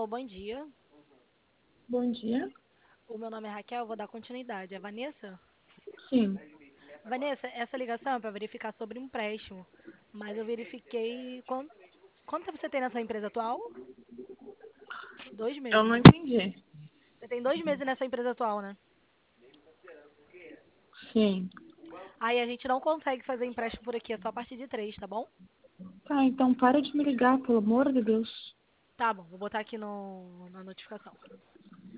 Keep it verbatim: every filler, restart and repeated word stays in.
Alô, bom dia. Bom dia. O meu nome é Raquel, eu vou dar continuidade. É Vanessa? Sim. Vanessa, essa ligação é para verificar sobre um empréstimo, mas eu verifiquei. Quanto, quanto tempo você tem na sua empresa atual? Dois Eu meses, não né? entendi. Você tem dois meses nessa empresa atual, né? Sim. Aí a gente não consegue fazer empréstimo por aqui, é só a partir de três, tá bom? Tá, então para de me ligar, pelo amor de Deus. Tá bom, vou botar aqui no, na notificação.